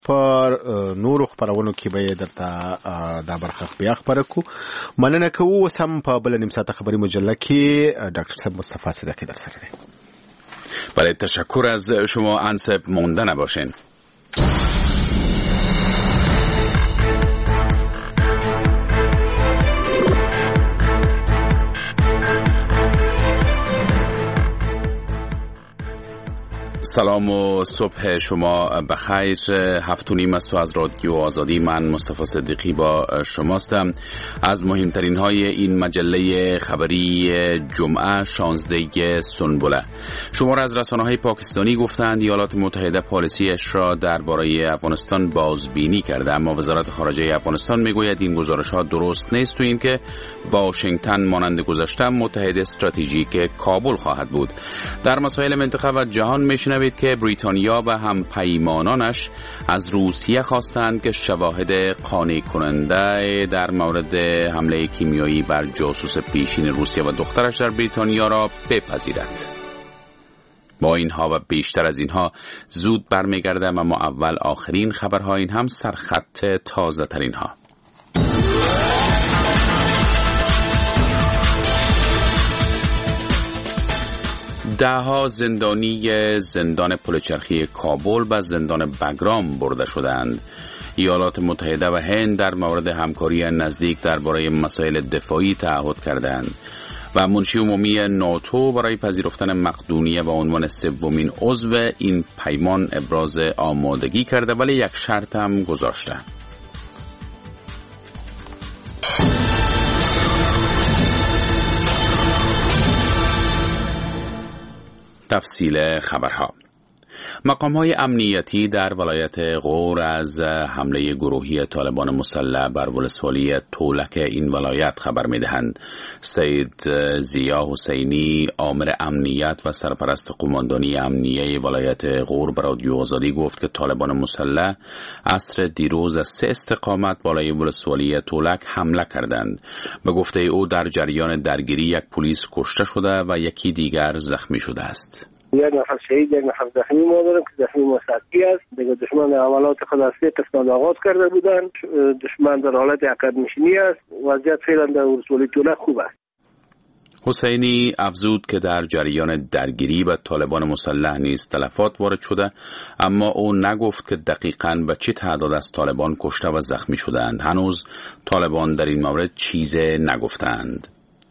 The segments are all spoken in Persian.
پر نورو خبرونو کې به درته دا برخه بیا خبره کو مننه کوو سم په بل نیم ساعت خبری مجله کې ډاکټر صاحب مصطفی صدقی در سره دی. برای تشکر از شما انصب مونده نباشین. سلام و صبح شما بخیر. 7:30 است و از رادیو آزادی من مصطفی صدیقی با شماستم. از مهمترین های این مجله خبری جمعه 16 سنبله. شماره از رسانه های پاکستانی گفتند ایالات متحده پالیسیش را درباره افغانستان بازبینی کرده، اما وزارت خارجه افغانستان میگوید این گزارش ها درست نیست، تو این که واشنگتن مانند گذشته متحد استراتژیک کابل خواهد بود. در مسائل منطقه و جهان میشنوید که بریتانیا و هم پیمانانش از روسیه خواستند که شواهد قانع کننده در مورد حمله کیمیایی بر جاسوس پیشین روسیه و دخترش در بریتانیا را بپذیرد. با اینها و بیشتر از اینها زود برمیگردم، اما اول آخرین خبرها، این هم سرخط تازه ترین ها. دهها زندانی زندان پلچرخی کابل و زندان بگرام برده شدند. ایالات متحده و هند در مورد همکاری نزدیک درباره مسائل دفاعی تعهد کردند و منشی عمومی ناتو برای پذیرفتن مقدونیه به عنوان سومین عضو این پیمان ابراز آمادگی کرده، ولی یک شرط هم گذاشته. تفصیل خبرها. مقام‌های امنیتی در ولایت غور از حمله گروهی طالبان مسلح بر ولسوالی تولک این ولایت خبر می‌دهند. سید زیا حسینی، آمر امنیت و سرپرست قماندانی امنیه ولایت غور به رادیو آزادی گفت که طالبان مسلح عصر دیروز از 3 استقامت بالای ولسوالی تولک حمله کردند. به گفته او در جریان درگیری یک پلیس کشته شده و یکی دیگر زخمی شده است. یک نفر شهید، یک نفر زخمی ما داریم که زخمی ما سطحی است. دیگه دشمن عملات خود از 3 قسمت آغاز کرده بودند. دشمن در حالت عقب نشینی است. وضعیت فعلا در ولسوالی تولک خوب است. حسینی افزود که در جریان درگیری با طالبان مسلح نیز تلفات وارد شده، اما او نگفت که دقیقاً به چه تعداد از طالبان کشته و زخمی شدند. هنوز طالبان در این مورد چیزی نگفتند.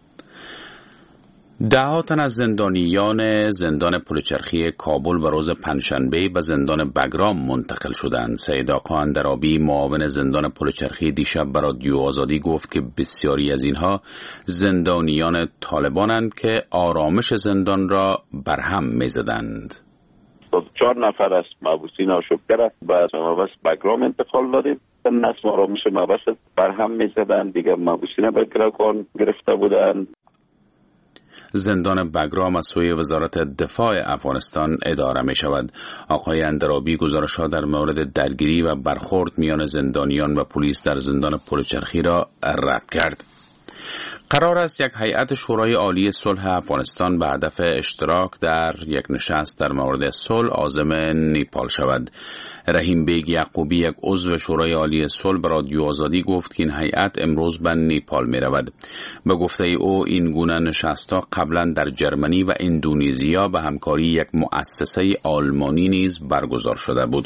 10 تن از زندانیان زندان پلچرخی کابل و روز پنجشنبه به زندان بگرام منتقل شدند. سید آقا اندرابی، معاون زندان پلچرخی، دیشب به رادیو آزادی گفت که بسیاری از اینها زندانیان طالبانند که آرامش زندان را برهم می‌زدند. 4 نفر از محبوسین آشوبگر به مبحث بگرام انتقال دادیم. نصب آرامش مبحث برهم می‌زدند. دیگر محبوسین به گروگان گرفته بودند. زندان بگرام از سوی وزارت دفاع افغانستان اداره می شود. آقای اندرابی گزارش‌ها در مورد درگیری و برخورد میان زندانیان و پلیس در زندان پلچرخی را رد کرد. قرار است یک هیئت شورای عالی صلح افغانستان به هدف اشتراک در یک نشست در مورد صلح عازم نیپال شود. رحیم بیگ یعقوبی، یک عضو شورای عالی صلح، به رادیو آزادی گفت که این هیئت امروز به نیپال می رود. به گفته او این گونه نشست‌ها قبلا در جرمنی و اندونزیا به همکاری یک مؤسسه آلمانی نیز برگزار شده بود.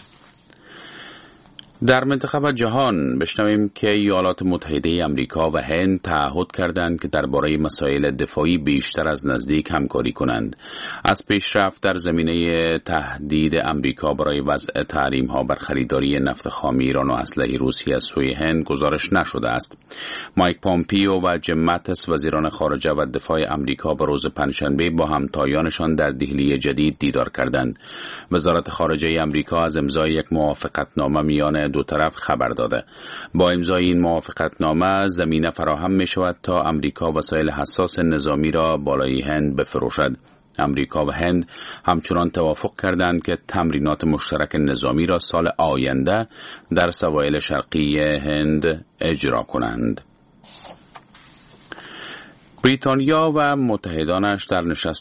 در منطقه و جهان بشنویم که ایالات متحده آمریکا و هند تعهد کردند که درباره مسائل دفاعی بیشتر از نزدیک همکاری کنند. از پیشرفت در زمینه تهدید آمریکا برای وضع تحریم‌ها بر خریداری نفت خام ایران و اسلحه روسیه از سوی هند گزارش نشده است. مایک پامپیو و جیم ماتیس، وزیران خارجه و دفاع آمریکا، به روز پنجشنبه با همتایانشان در دهلی جدید دیدار کردند. وزارت خارجه آمریکا از امضای یک موافقتنامه میان دو طرف خبر داده. با امضای این موافقتنامه زمینه فراهم می شود تا آمریکا وسایل حساس نظامی را بالای هند بفروشد. آمریکا و هند همچنان توافق کردند که تمرینات مشترک نظامی را سال آینده در سواحل شرقی هند اجرا کنند. بریتانیا و متحدانش در نشست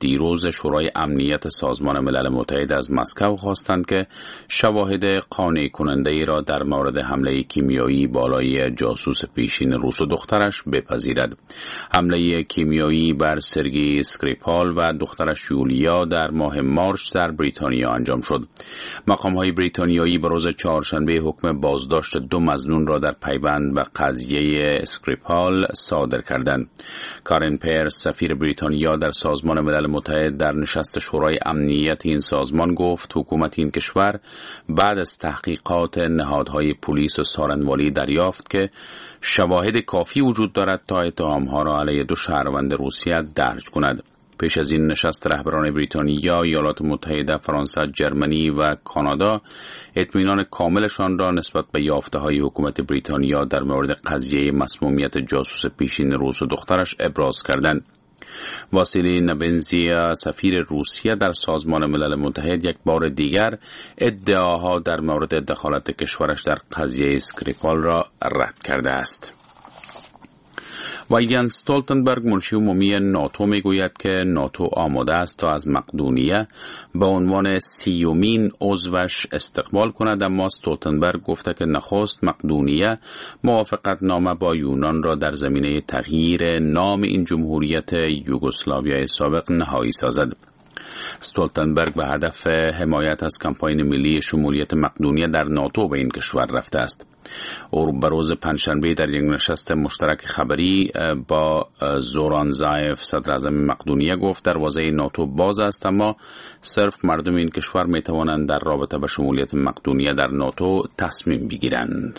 دیروز شورای امنیت سازمان ملل متحد از مسکو خواستند که شواهد قانع کننده ای را در مورد حمله کیمیایی بالای جاسوس پیشین روس و دخترش بپذیرد. حمله کیمیایی بر سرگئی اسکریپال و دخترش یولیا در ماه مارس در بریتانیا انجام شد. مقام‌های بریتانیایی به روز چهارشنبه حکم بازداشت 2 مظنون را در پیوند به قضیه اسکریپال صادر کردند. کارن پیرس سفیر بریتانیا در سازمان ملل متحد در نشست شورای امنیت این سازمان گفت حکومت این کشور بعد از تحقیقات نهادهای پلیس و سارنوالی دریافت که شواهد کافی وجود دارد تا اتهام‌ها را علیه 2 شهروند روسیه درج کند. پیش از این نشست رهبران بریتانیا، ایالات متحده، فرانسه، جرمنی و کانادا اطمینان کاملشان را نسبت به یافته‌های حکومت بریتانیا در مورد قضیه مسمومیت جاسوس پیشین روس و دخترش ابراز کردند. واسیلی نبنزیا سفیر روسیه در سازمان ملل متحد یک بار دیگر ادعاها در مورد دخالت کشورش در قضیه اسکریپال را رد کرده است. و یانس استولتنبرگ منشی عمومی ناتو میگوید که ناتو آماده است تا از مقدونیه به عنوان 30مین عضوش استقبال کند، اما استولتنبرگ گفته که نخست مقدونیه موافقت نامه با یونان را در زمینه تغییر نام این جمهوریت یوگسلاویای سابق نهایی سازد. استولتنبرگ به هدف حمایت از کمپاین ملی شمولیت مقدونیه در ناتو به این کشور رفته است. او به روز پنجشنبه در یک نشست مشترک خبری با زوران زایف صدر اعظم مقدونیه گفت دروازه ناتو باز است، اما صرف مردم این کشور می توانند در رابطه با شمولیت مقدونیه در ناتو تصمیم بگیرند.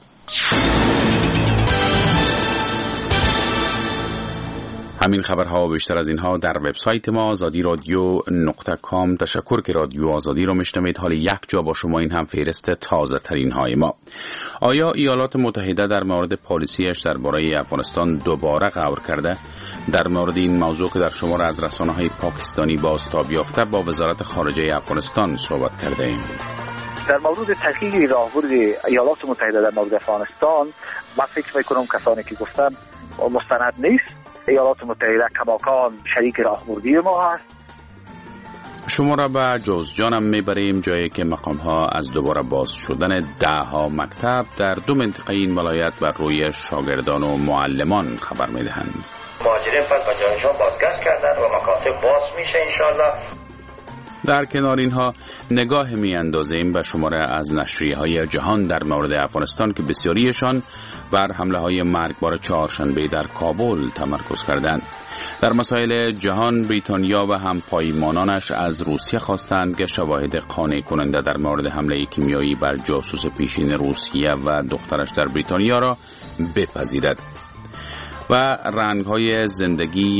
همین خبرها و بیشتر از اینها در وبسایت ما azadiradyo.com. تشکر که رادیو آزادی رو میشنوید. حالا یک جا با شما این هم فهرست تازه ترین های ما. آیا ایالات متحده در مورد پالیسیش درباره افغانستان دوباره غور کرده؟ در مورد این موضوع که در شمار از رسانه‌های پاکستانی بازتاب یافته با وزارت خارجه افغانستان صحبت کرده ایم. در مورد تحقیق راهبرد ایالات متحده در مورد افغانستان من فکر می‌کنم کسانی که گفتن مستند نیست. ایالات متحده کماکان شریک راهبردی ما هست. شما را به جوزجان میبریم، جایی که مقام ها از دوباره باز شدن 10 مکتب در 2 منطقه این ولایت بر روی شاگردان و معلمان خبر میدهند. مهاجرین پس به جایشان بازگشت کردن و مکاتب باز میشه انشالله. در کنار اینها نگاه می اندازیم به شماره از نشریه‌های جهان در مورد افغانستان که بسیاریشان بر حمله‌های مرگبار چهارشنبه در کابل تمرکز کردند. در مسائل جهان بریتانیا و همپایمانانش از روسیه خواستند که شواهد قانع کننده در مورد حمله کیمیایی بر جاسوس پیشین روسیه و دخترش در بریتانیا را بپذیرد. و رنگ‌های زندگی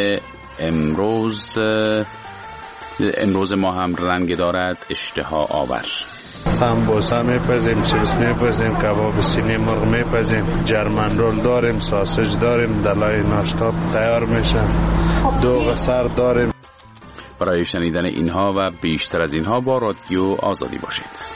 امروز ما هم رنگ دارد اشتها آور. سمبوسا میپزیم، چپس میپزیم، کباب سینی مرغ میپزیم، جرمن رول داریم، ساسج داریم، دلای ناشتا تیار میشن، دوغ سر داریم. برای شنیدن اینها و بیشتر از اینها با رادیو آزادی باشید.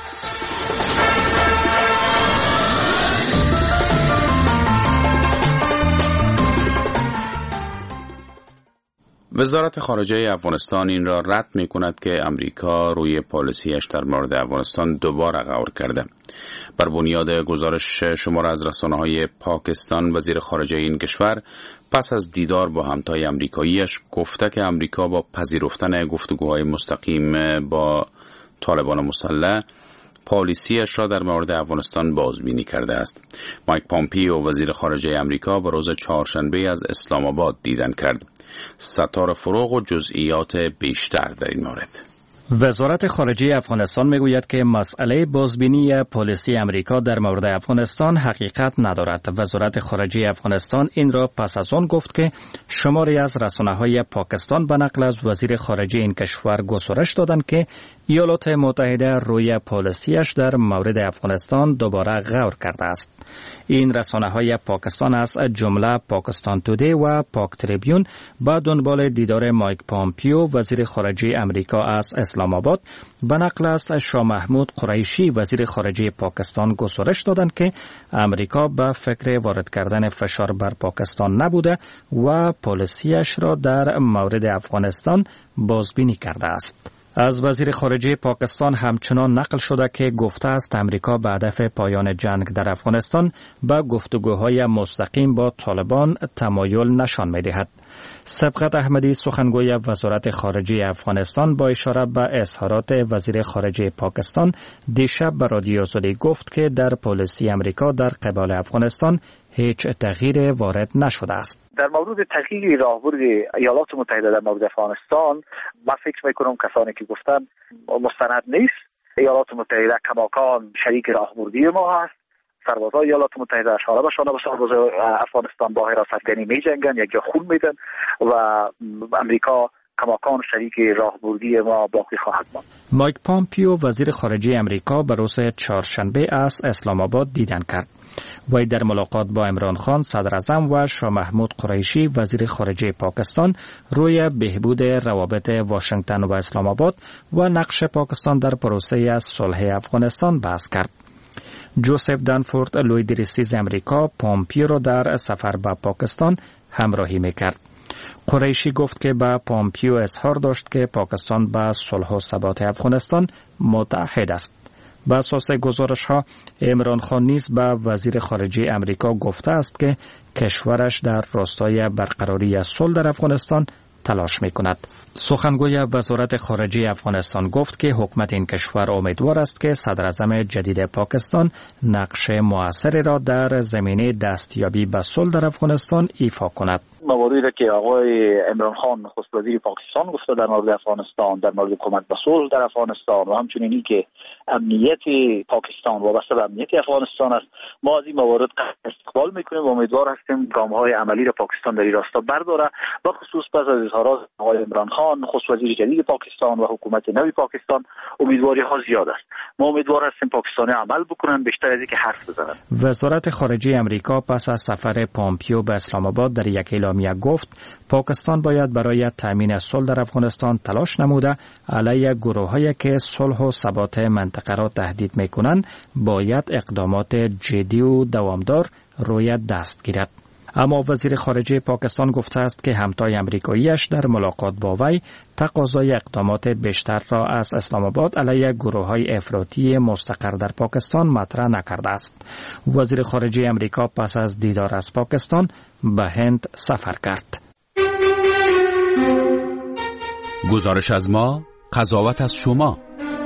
وزارت خارجه افغانستان این را رد می کند که امریکا روی پالیسیش در مورد افغانستان دوباره غور کرده. بر بنیاد گزارش شمار از رسانه‌های پاکستان، وزیر خارجه این کشور پس از دیدار با همتای امریکاییش گفته که امریکا با پذیرفتن گفتگوهای مستقیم با طالبان مسلح پالیسیش را در مورد افغانستان بازبینی کرده است. مایک پامپیو وزیر خارجه امریکا به روز چهارشنبه از اسلام آباد دیدن کرد. ستاره فروغ و جزئیات بیشتر در این مورد. وزارت خارجه افغانستان میگوید که مسئله بازبینی پالیسی امریکا در مورد افغانستان حقیقت ندارد. وزارت خارجه افغانستان این را پس از آن گفت که شماری از رسانه‌های پاکستان به نقل از وزیر خارجه این کشور گزارش دادند که ایالات متحده روی پالیسیش در مورد افغانستان دوباره غور کرده است. این رسانه‌های پاکستان از جمله پاکستان تودی و پاک تریبیون با دنبال دیدار مایک پامپیو وزیر خارجه امریکا از اسلام اسلام آباد به نقل از شاه محمود قریشی وزیر خارجه پاکستان گزارش دادند که امریکا به فکر وارد کردن فشار بر پاکستان نبوده و پالیسیش را در مورد افغانستان بازبینی کرده است. از وزیر خارجه پاکستان همچنان نقل شده که گفته است امریکا به هدف پایان جنگ در افغانستان به گفتگوهای مستقیم با طالبان تمایل نشان می‌دهد. سبقت احمدی سخنگوی وزارت خارجه افغانستان با اشاره به اظهارات وزیر خارجه پاکستان دیشب به رادیو آزادی گفت که در پالیسی امریکا در قبال افغانستان هیچ تغییر وارد نشده است. در مورد تغییر راهبرد ایالات متحده در مورد افغانستان من فکر میکنم کسانی که گفتن مستند نیست. ایالات متحده کماکان شریک راهبردی ما هست. سربازای ایالات متحده اشاره به شانه به سربازای افغانستان با حراستگری می جنگن، یک جا خون میدن و امریکا کماکان شریک راهبردی ما باقی خواهد ماند. مایک پامپیو وزیر خارجه امریکا به روز چهارشنبه از اسلام آباد دیدن کرد. وی در ملاقات با عمران خان صدر اعظم و شاه محمود قریشی وزیر خارجه پاکستان روی بهبود روابط واشنگتن و اسلام آباد و نقش پاکستان در پروسه صلح افغانستان بحث کرد. جوزف دنفورد لویدریسیز امریکا پامپیو را در سفر به پاکستان همراهی میکرد. قریشی گفت که به پامپیو اظهار داشت که پاکستان به صلح و ثبات افغانستان متحد است. بر اساس گزارش‌ها عمران خان نیز به وزیر خارجه امریکا گفته است که کشورش در راستای برقراری صلح در افغانستان تلاش می‌کند. سخنگوی وزارت خارجه افغانستان گفت که حکومت این کشور امیدوار است که صدر اعظم جدید پاکستان نقش موثری را در زمینه دستیابی به صلح در افغانستان ایفا کند. مواردی که آقای عمران خان نخست وزیر پاکستان گفته در مورد افغانستان، در مورد کمک به صلح در افغانستان و همچنین این که امنیت پاکستان وابسته به امنیت افغانستان است، ما از این موارد استقبال میکنیم و امیدوار هستیم گام‌های عملی را پاکستان در این راستا برداره. به خصوص پس از اظهارات آقای عمران خان نخست وزیر جدید پاکستان و حکومت نوی پاکستان امیدواری ها زیاد است. ما امیدوار هستیم پاکستانی عمل بکنن بیشتر از اینکه حرف بزنن. وزارت خارجه امریکا پس از سفر پامپیو به اسلام آباد در یک اعلامیه گفت پاکستان باید برای تامین صلح در افغانستان تلاش نموده علیه گروه‌هایی که صلح و ثبات منطقه را تهدید می‌کنند باید اقدامات جدی و دوامدار روی دست گیرد. اما وزیر خارجه پاکستان گفته است که همتای امریکاییش در ملاقات با وی تقاضای اقدامات بیشتر را از اسلام آباد علیه گروه‌های افراطی مستقر در پاکستان مطرح نکرده است. وزیر خارجه امریکا پس از دیدار از پاکستان به هند سفر کرد. گزارش از ما، قضاوت از شما.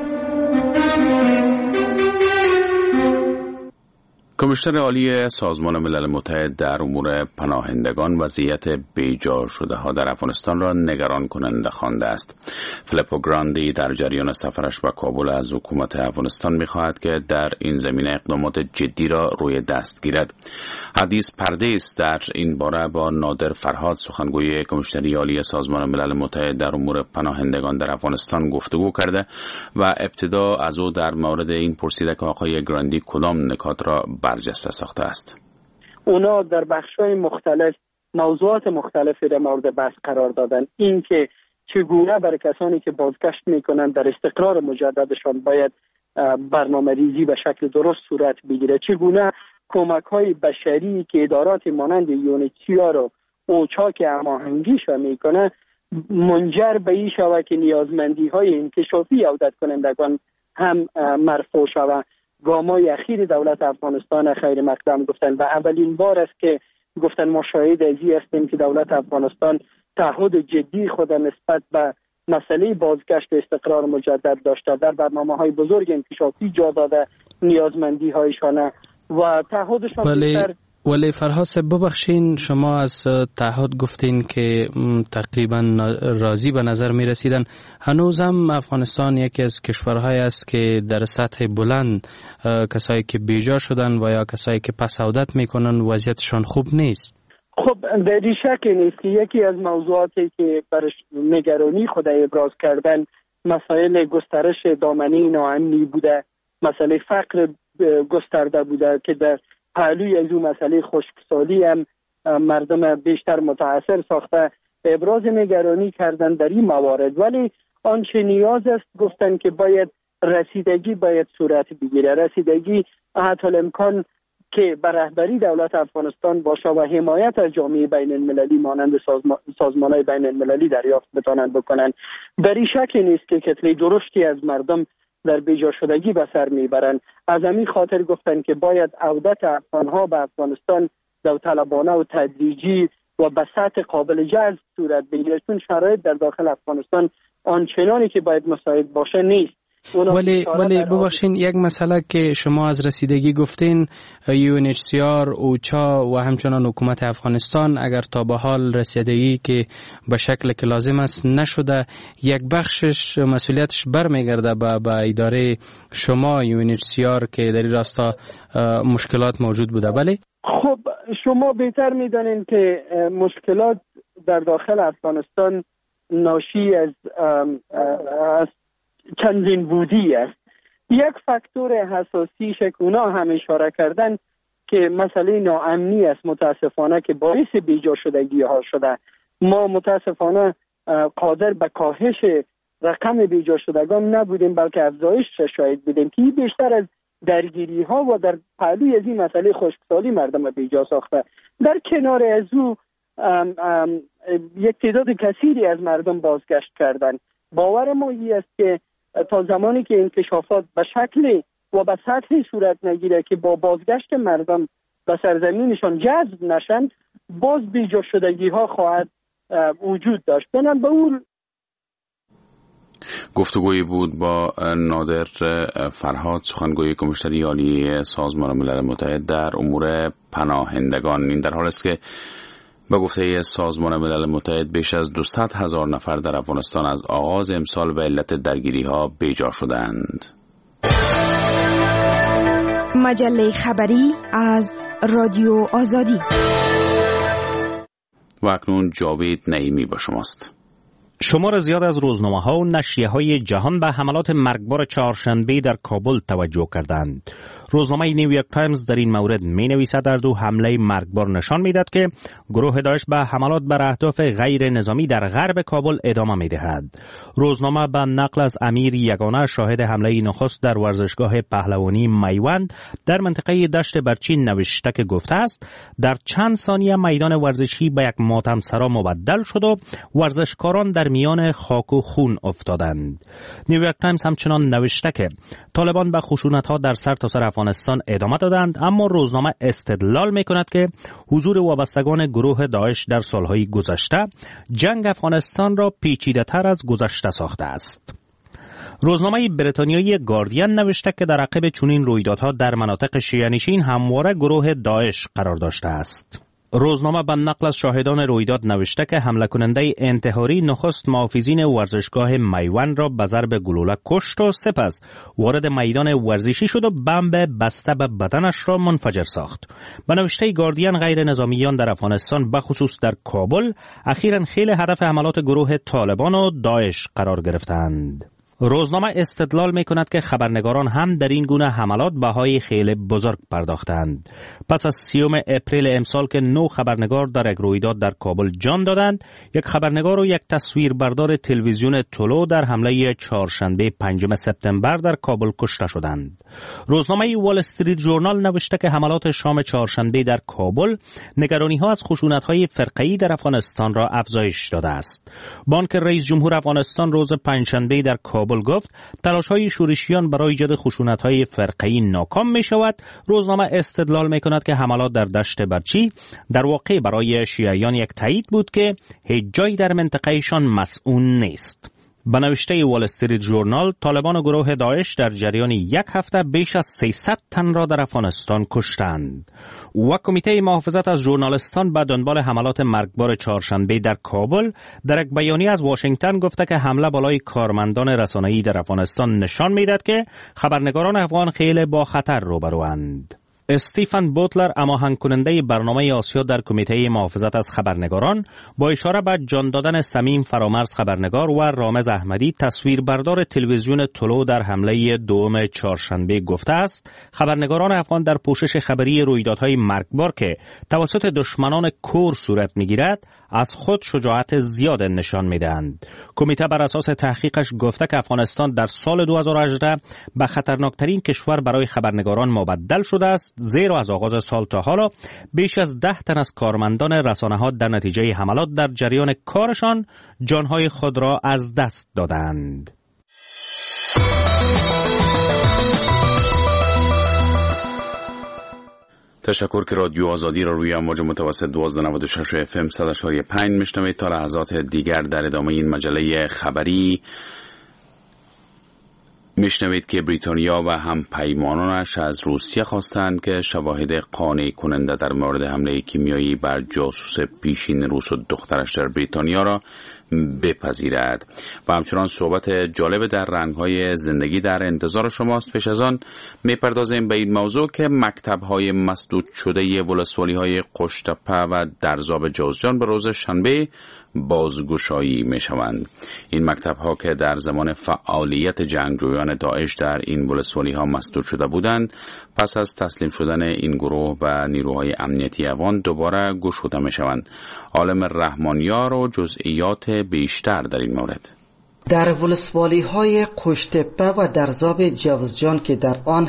کمیشنر عالی سازمان ملل متحد در امور پناهندگان وضعیت بیجا شده ها در افغانستان را نگران کننده خوانده است. فیلیپو گراندی در جریان سفرش به کابل از حکومت افغانستان می‌خواهد که در این زمینه اقدامات جدی را روی دست گیرد. حدیث پرده است در این باره با نادر فرهاد سخنگوی کمیشنری عالی سازمان ملل متحد در امور پناهندگان در افغانستان گفتگو کرده و ابتدا از او در مورد این پرسیده که آقای گراندی کدام نکات را برجسته ساخته است. اونا در بخش‌های مختلف موضوعات مختلفی در مورد بحث قرار دادن. این که چگونه برای کسانی که بازگشت میکنن در استقرار مجددشان باید برنامه ریزی به شکل درست صورت بگیره، چگونه کمک‌های بشری که ادارات مانند یونیسیار و اوچا که هماهنگیشان میکنه منجر به این شود که نیازمندی‌های انکشافی عودت کنندگان هم مرفوع شود. گام‌های اخیر دولت افغانستان خیر مقدم گفتن و اولین بار است که گفتن ما شاهد ازی هستیم که دولت افغانستان تعهد جدی خود نسبت به مسئله بازگشت و استقرار مجدد داشته، در برنامه‌های بزرگ انکشافی جا داده نیازمندی‌هایشان و تعهدشان بیشتر. ولی فرهاد ببخشین شما از تعهد گفتین که تقریبا راضی به نظر می رسیدن. هنوز هم افغانستان یکی از کشورهایی است که در سطح بلند کسایی که بیجا شدن و یا کسایی که پس عودت می کنن وضعیتشان خوب نیست. خب در این شک نیست که یکی از موضوعاتی که برش نگرانی خود ابراز کردن مسائل گسترش دامنه ناامنی بوده، مسئله فقر گسترده بوده که در پهلوی از اون مسئله خشکسالی هم مردم بیشتر متاثر ساخته، ابراز نگرانی کردن در این موارد. ولی آنچه نیاز است گفتن که باید رسیدگی باید صورت بگیره. رسیدگی حتی الامکان که بر رهبری دولت افغانستان باشه و حمایت از جامعه بین المللی مانند سازمان‌های بین المللی دریافت بتانند بکنن. در این شکل نیست که کتله درشتی از مردم در بیجا شدگی به سر میبرند. از همین خاطر گفتن که باید عودت افغانها به افغانستان داوطلبانه و تدریجی و به سطح قابل جذب صورت بگیره، چون شرایط در داخل افغانستان آنچنانی که باید مساعد باشه نیست. ولی ببخشین، یک مسئله که شما از رسیدگی گفتین، UNHCR، اوچا و همچنان حکومت افغانستان اگر تا به حال رسیدگی که به شکل که لازم است نشده، یک بخشش مسئولیتش برمیگرده به اداره شما UNHCR که در این راستا مشکلات موجود بوده. بله خب شما بهتر میدانید که مشکلات در داخل افغانستان ناشی از چندین بودی است. یک فاکتور حساسیش که اونا هم اشاره کردن که مسئله ناامنی است متاسفانه که باعث بیجا شدگی ها شده. ما متاسفانه قادر به کاهش رقم بیجا شدگان نبودیم، بلکه افزایش شاهد بودیم که بیشتر از درگیری ها و در پهلوی از این مسئله خشکسالی مردم بیجا ساخته. در کنار از او یک تعداد کثیری از مردم بازگشت کردند. باور ما این است که تا زمانی که انکشافات به شکلی و به سطحی صورت نگیره که با بازگشت مردم به سرزمینشان جذب نشن، باز بیجا شدگی ها خواهد وجود داشت. بنابراین به اون گفتگویی بود با نادر فرهاد، سخنگوی کمیشنری عالی سازمان ملل متحد در امور پناهندگان. این در حال است که به گفته سازمان ملل متحد بیش از 200,000 نفر در افغانستان از آغاز امسال به علت درگیری ها بیجا شدند. مجله خبری از رادیو آزادی. و اکنون جاوید نعیمی با شماست. شمار زیاد از روزنامه‌ها و نشریه‌های جهان به حملات مرگبار چهارشنبه در کابل توجه کردند. روزنامه نیویورک تایمز در این مورد می‌نویسد در دو حمله مرگبار نشان می‌دهد که گروه داعش به حملات بر اهداف غیر نظامی در غرب کابل ادامه می‌دهد. روزنامه به نقل از امیر یگانه شاهد حمله نخست در ورزشگاه پهلوانی میوند در منطقه دشت برچین نوشته که گفته است در چند ثانیه میدان ورزشی به یک ماتمسرا مبدل شد و ورزشکاران در میان خاک و خون افتادند. نیویورک تایمز همچنان نوشته که طالبان به خشونت‌ها در سرتاسر افغانستان ادامه دادند، اما روزنامه استدلال می‌کند که حضور وابستگان گروه داعش در سالهای گذشته جنگ افغانستان را پیچیده‌تر از گذشته ساخته است. روزنامه بریتانیایی گاردین نوشته که در عقب چنین رویدادها در مناطق شیعه‌نشین همواره گروه داعش قرار داشته است. روزنامه به نقل از شاهدان رویداد نوشته که حمله کننده انتحاری نخست محافظین ورزشگاه میوند را به ضرب گلوله کشت و سپس وارد میدان ورزشی شد و بمب بسته به بدنش را منفجر ساخت. به نوشته گاردین غیر نظامیان در افغانستان بخصوص در کابل اخیراً خیلی هدف حملات گروه طالبان و داعش قرار گرفتند. روزنامه استدلال می کند که خبرنگاران هم در این گونه حملات بهای خیلی بزرگ پرداختند. پس از 30 اپریل امسال که 9 خبرنگار در یک رویداد در کابل جان دادند، یک خبرنگار و یک تصویربردار تلویزیون طلوع در حمله چهارشنبه 5 سپتامبر در کابل کشته شدند. روزنامه وال استریت ژورنال نوشته که حملات شام چهارشنبه در کابل نگرانی‌ها از خشونت‌های فرقه‌ای در افغانستان را افزایش داده است. بانک رئیس جمهور افغانستان روز پنجشنبه در کابل گفت تلاش‌های شورشیان برای ایجاد خشونت‌های فرقه‌ای ناکام می‌شود. روزنامه استدلال می‌کند که حملات در دشت برچی در واقع برای شیعیان یک تایید بود که هیچ جایی در منطقه‌شان مسئول نیست. به نوشته وال استریت ژورنال، طالبان و گروه داعش در جریان یک هفته بیش از 300 تن را در افغانستان کشتند. و کمیته محافظت از ژورنالیستان به دنبال حملات مرگبار چهارشنبه در کابل در یک بیانیه از واشنگتن گفته که حمله بالای کارمندان رسانه‌ای در افغانستان نشان می‌دهد که خبرنگاران افغان خیلی با خطر روبروند. استیفن بوتلر، هماهنگ کننده برنامه آسیا در کمیته محافظت از خبرنگاران، با اشاره به جان دادن صمیم فرامرز خبرنگار و رامز احمدی تصویربردار تلویزیون طلوع در حمله دوم چهارشنبه گفته است خبرنگاران افغان در پوشش خبری رویدادهای مرگبار که توسط دشمنان کور صورت میگیرد از خود شجاعت زیاد نشان میدهند. کمیته بر اساس تحقیقش گفته که افغانستان در سال 2018 به خطرناکترین کشور برای خبرنگاران مبدل شده است، زیرا از آغاز سال تا حالا بیش از 10 تن از کارمندان رسانه‌ها در نتیجه حملات در جریان کارشان جانهای خود را از دست دادند. تشکر که رادیو آزادی را روی امواج متوسط 1296 FM 100.5 میشنوید. تا لحظات دیگر در ادامه این مجله خبری میشنوید که بریتانیا و هم پیمانانش از روسیه خواستند که شواهد قانع کننده در مورد حمله کیمیایی بر جاسوس پیشین روس و دخترش در بریتانیا را بپذیرد. و همچنان صحبت جالب در رنگ‌های زندگی در انتظار شماست. پیش از آن میپردازیم به این موضوع که مکتب‌های مسدود شده ولسوالی‌های قشت‌تپه و درزاب جوزجان به روز شنبه بازگشایی میشوند. این مکتب‌ها که در زمان فعالیت جنگجویان داعش در این ولسوالی‌ها مسدود شده بودند، پس از تسلیم شدن این گروه به نیروهای امنیتی افغان دوباره گشوده میشوند. عالم رحمانیار و جزئیات بیشتر در این مورد. در ولسوالی‌های قشت‌تپه و درزاب جوزجان که در آن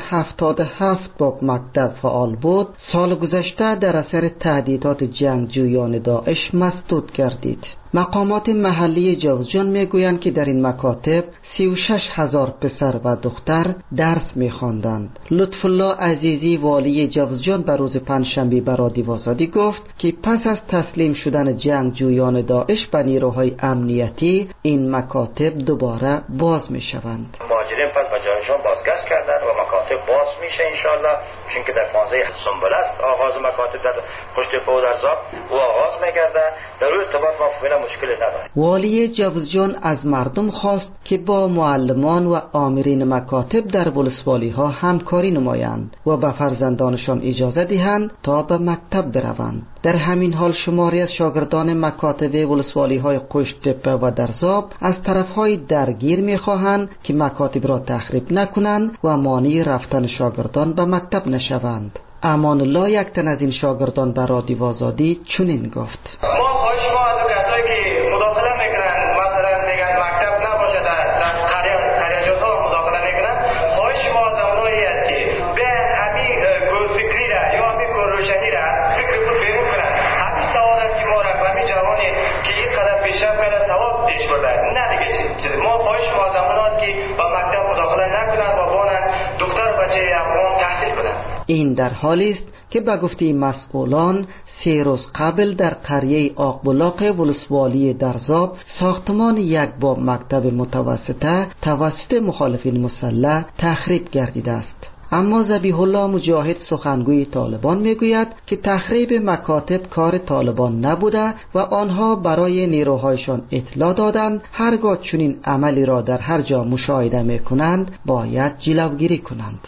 77 باب مکتب فعال بود، سال گذشته در اثر تهدیدات جنگجویان داعش مسدود گردید. مقامات محلی جوزجان میگویند که در این مکاتب 36,000 پسر و دختر درس می‌خواندند. لطف الله عزیزی والی جوزجان به روز پنجشنبه به رادیو آزادی گفت که پس از تسلیم شدن جنگجویان داعش به نیروهای امنیتی این مکاتب دوباره باز می‌شوند. مهاجرین پس به جایشان بازگشت کردند و مکاتب باز میشه انشالله، چون که در 15 سنبل است آغاز مکاتب در قشت‌تپه و درزاب و آغاز می‌گردد. در روی ارتباط ما فعلا مشکلی نداره. والی جوزجان از مردم خواست که با معلمان و آمرین مکاتب در ولسوالی‌ها همکاری نمایند و به فرزندانشان اجازه دهند تا به مکتب بروند. در همین حال شماری از شاگردان مکاتب ولسوالی‌های قشت‌تپه و درزاب از طرف‌های درگیر می‌خواهند که مکاتب را تخریب نکنند و مانع رفتن شاگردان به مکتب نشوند. امان الله، یک تن از این شاگردان به رادیو آزادی چنین گفت: ما خواهش ما از کسایی که مداخله میکنن، مثلا میگن مکتب نباشه در قریجات ها مداخله میکنن، خواهش ما از اونایی است که به همین گل فکری را یا همین گل روشنی را فکر خود بیرون کنن. همین سعادت که ما را به همین جوانی که این قدم پیشرفت کرده ثواب پیش برده، نه دیگه چیزی. ما خواهش ما از اونایی که به مکتب مداخله نکنن و بانن دختر بچه افغان تحصیل کنن. این در حالی است که به گفته مسئولان 3 روز قبل در قریه آقبلاق ولسوالی درزاب ساختمان یک باب مکتب متوسطه توسط مخالفین مسلح تخریب گردیده است. اما ذبیح الله مجاهد سخنگوی طالبان میگوید که تخریب مکاتب کار طالبان نبوده و آنها برای نیروهایشان اطلاع دادند هرگاه چنین عملی را در هر جا مشاهده میکنند باید جلوگیری کنند.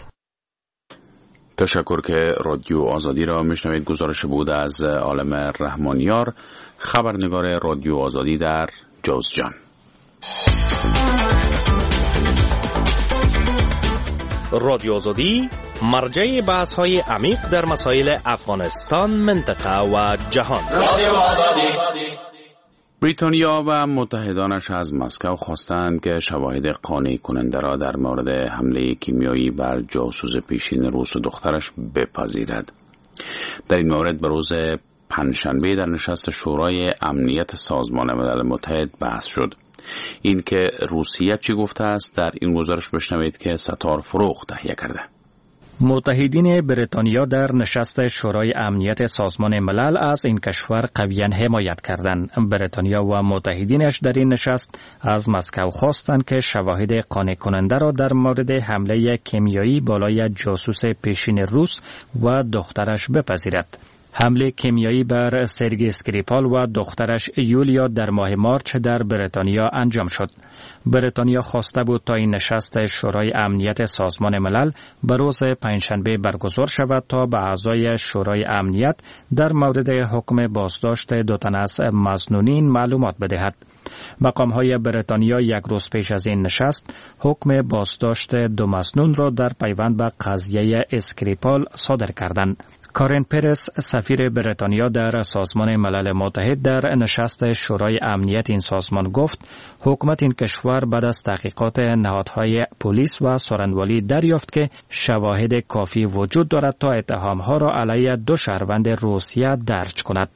تشکر که رادیو آزادی را میشنوید. گزارش بود از عالم رحمانیار، خبرنگار رادیو آزادی در جوزجان. رادیو آزادی مرجع بحث‌های عمیق در مسائل افغانستان، منطقه و جهان. رادیو آزادی. بریتانیا و متحدانش از مسکو خواستند که شواهد قانع کننده را در مورد حمله کیمیایی بر جاسوس پیشین روس و دخترش بپذیرد. در این مورد به روز پنجشنبه در نشست شورای امنیت سازمان ملل متحد بحث شد. این که روسیه چی گفته است در این گزارش بشنوید که ستار فروغ تهیه کرده. متحدین بریتانیا در نشست شورای امنیت سازمان ملل از این کشور قویاً حمایت کردند. بریتانیا و متحدینش در این نشست از مسکو خواستند که شواهد قانع کننده را در مورد حمله کیمیایی بالای جاسوس پیشین روس و دخترش بپذیرد. حمله کیمیایی بر سرگی اسکریپال و دخترش یولیا در ماه مارچ در بریتانیا انجام شد. بریتانیا خواسته بود تا این نشست شورای امنیت سازمان ملل به روز پنجشنبه برگزار شود تا به اعضای شورای امنیت در مورد حکم بازداشت دو تن از مظنونین معلومات بدهد. مقام‌های بریتانیا یک روز پیش از این نشست حکم بازداشت دو مظنون را در پیوند به قضیه اسکریپال صادر کردند. کارین پرس سفیر بریتانیا در سازمان ملل متحد در نشست شورای امنیت این سازمان گفت حکومت این کشور بعد از تحقیقات نهادهای پلیس و سارنوالی دریافت که شواهد کافی وجود دارد تا اتهامها را علیه دو شهروند روسیه درج کند.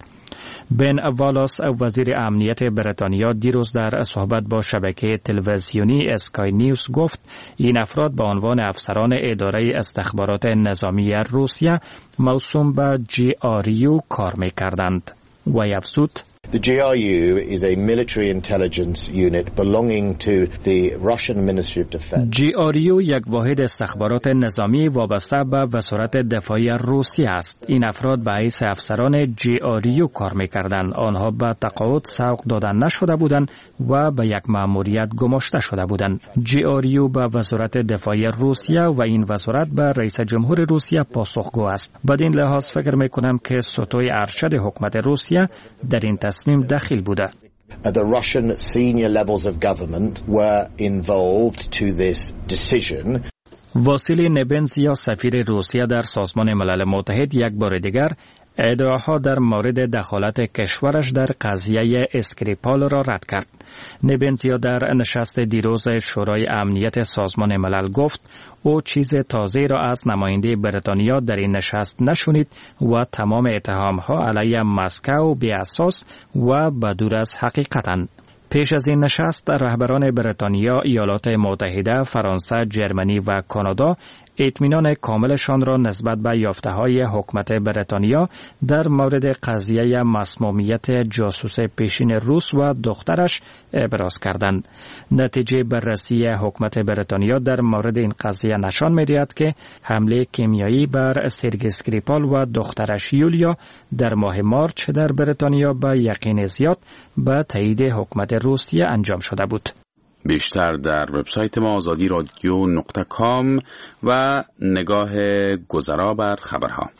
بن والاس وزیر امنیت بریتانیا دیروز در صحبت با شبکه تلویزیونی اسکای نیوز گفت این افراد به عنوان افسران اداره استخبارات نظامی روسیه موسوم به GRU کار می‌کردند. و افزود The GRU is a military intelligence unit belonging to the Russian Ministry of Defense. GRU یک واحد استخبارات نظامی وابسته به وزارت دفاعی روسیه است. این افراد به حیث افسران GRU کار می‌کردند. آنها به تقاعد سوق داده نشده بودند و به یک مأموریت گماشته شده بودند. GRU به وزارت دفاعی روسیه و این وزارت به رئیس جمهور روسیه پاسخگو است. بدین لحاظ فکر می‌کنم که سطوح ارشد حکومت روسیه در این تصمیم دخیل بوده. The Russian senior levels of government were involved to this decision. واسیلی نبنزیا سفیر روسیه در سازمان ملل متحد یک بار دیگر ادعاها در مورد دخالت کشورش در قضیه اسکریپال را رد کرد. نبنزیا در نشست دیروز شورای امنیت سازمان ملل گفت او چیز تازه را از نماینده بریتانیا در این نشست نشنید و تمام اتهامها علیه مسکو بی اساس و بدور از حقیقتند. پیش از این نشست رهبران بریتانیا، ایالات متحده، فرانسه، جرمنی و کانادا اطمینان کاملشان را نسبت به یافته‌های حکومت بریتانیا در مورد قضیه مسمومیت جاسوس پیشین روس و دخترش ابراز کردند. نتیجه بررسی حکومت بریتانیا در مورد این قضیه نشان می‌دهد که حمله کیمیایی بر سرگی اسکریپال و دخترش یولیا در ماه مارچ در بریتانیا به یقین زیاد به تایید حکومت روسیه انجام شده بود. بیشتر در وبسایت ما azadiradyo.com و نگاه گذرا بر خبرها.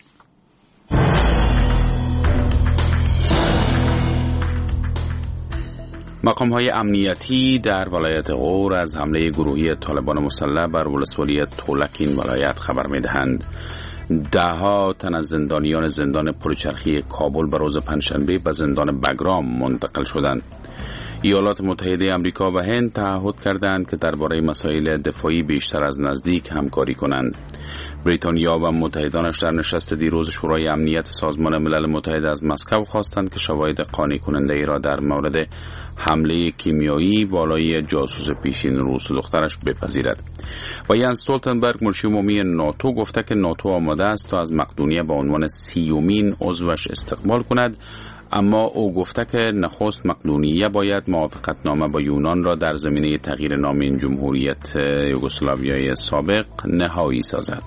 مقام‌های امنیتی در ولایت غور از حمله گروهی طالبان مسلح بر ولسوالی تولک این ولایت خبر می‌دهند. ده‌ها تن از زندانیان زندان پلچرخی کابل به روز پنجشنبه به زندان بگرام منتقل شدند. ایالات متحده آمریکا و هند تعهد کردند که درباره مسائل دفاعی بیشتر از نزدیک همکاری کنند. بریتانیا و متحدانش در نشست دیروز شورای امنیت سازمان ملل متحد از مسکو خواستند که شواهد قانع کننده ای را در مورد حمله کیمیایی والای جاسوس پیشین روس و دخترش بپذیرد. و یانس استولتنبرگ مرشد عمومی ناتو گفته که ناتو آماده است تا از مقدونیه به عنوان 30مین عضوش استقبال کند، اما او گفته که نخست مقدونیه باید موافقتنامه با یونان را در زمینه تغییر نام این جمهوریت یوگسلاویای سابق نهایی سازد.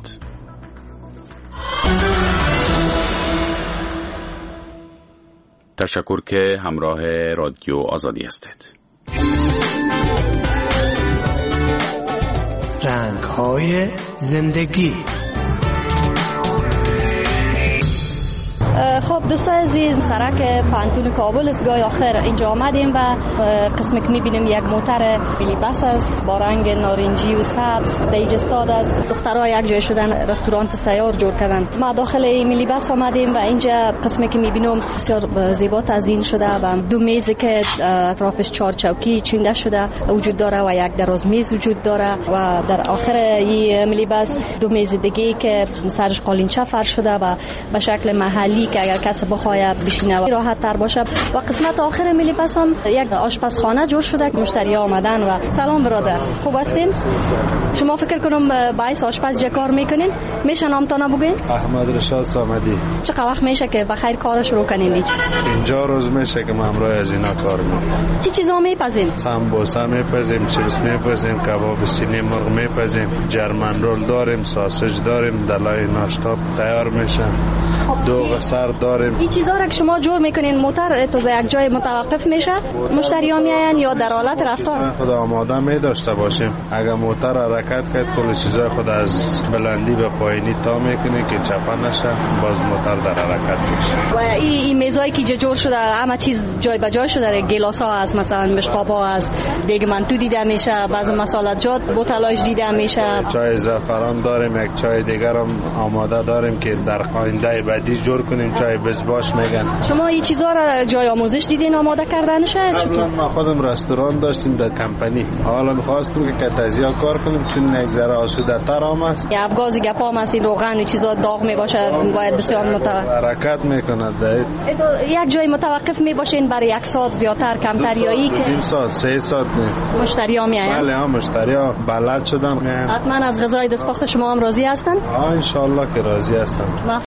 تشکر که همراه رادیو آزادی هستید. رنگ‌های زندگی. خب دوستان عزیز، سرک پانتون کابل است. گاهی آخر اینجا آمدیم و قسمی که میبینیم یک موتر مینی بس است با رنگ نارنجی و سبز دیج استاد است. دخترها یک جای شدن رستوران سیار جور کردن. ما داخل این مینی بس آمدیم و اینجا قسمی که میبینیم بسیار زیبا تزیین شده و دو میز که اطرافش 4 چوکی چینده شده وجود داره و یک دراز میز وجود داره و در آخر این مینی بس دو میز دیگه که سرش قالینچه فرش شده و به شکل محلی که اگر کسی بخواد بشینه و راحت تر باشه. و قسمت آخر ملی بس هم یک آشپزخانه جور شده که مشتری آمدن و الله. سلام برادر، خوب هستین؟ شما فکر کنم باعث آشپز کار میکنین؟ میشه نامتان بگین؟ احمد رشاد صامدی. چقدر وقت میشه که بخیر کار شروع کنین اینجا؟ اینجا روز میشه که من همراه از اینا کار میکنم. چی چیزا میپزین؟ سمبوسا میپزیم، چیپس میپزیم، کباب سینی مرغ میپزیم، جرمن رول داریم، ساسج داریم، دلای ناشتا تیار میشه. دوغ سر داریم. این چیزا را که شما جور میکنین موتر تو یک جای متوقف میشه؟ مشتری ها میاین یا در حالت رفتار؟ خود آماده می داشته باشیم. اگر موتر حرکت کرد کل چیزای خود از بلندی به پایینی تا میکنه که چپا نشه، باز موتر در حرکت میشه. و این میزایی که جور شده همه چیز جای به جای شده، گلاس ها هست، مثلا مشقاب ها هست، دیگه منتو دیده میشه، بعضی مسالجات بوتلاش دیده میشه. چای زعفران داریم، یک چای دیگر هم آماده داریم که در آینده بعدی جور کنیم، چای بزباش میگن. شما این چیزا را جای آموزش دیدین آماده کردنشه؟ ما خودم رستوران داشتیم در کمپانی، حالا می‌خواستیم که تازه کار کنیم چون یک ذره آسوده‌تر است. یا افغاز گپام است، روغن و چیزا داغ میباشه، باید بسیار حرکت میکنه. یک جای متوقف میباشین برای یک ساعت زیادتر کمتر یا ای که 2 ساعت 3 ساعت نه. مشتری ها میاین؟ بله ها، مشتری ها بلد شدن. حتما از غذای دستپخت شما هم راضی هستن؟ ان شاء الله که راضی هستن.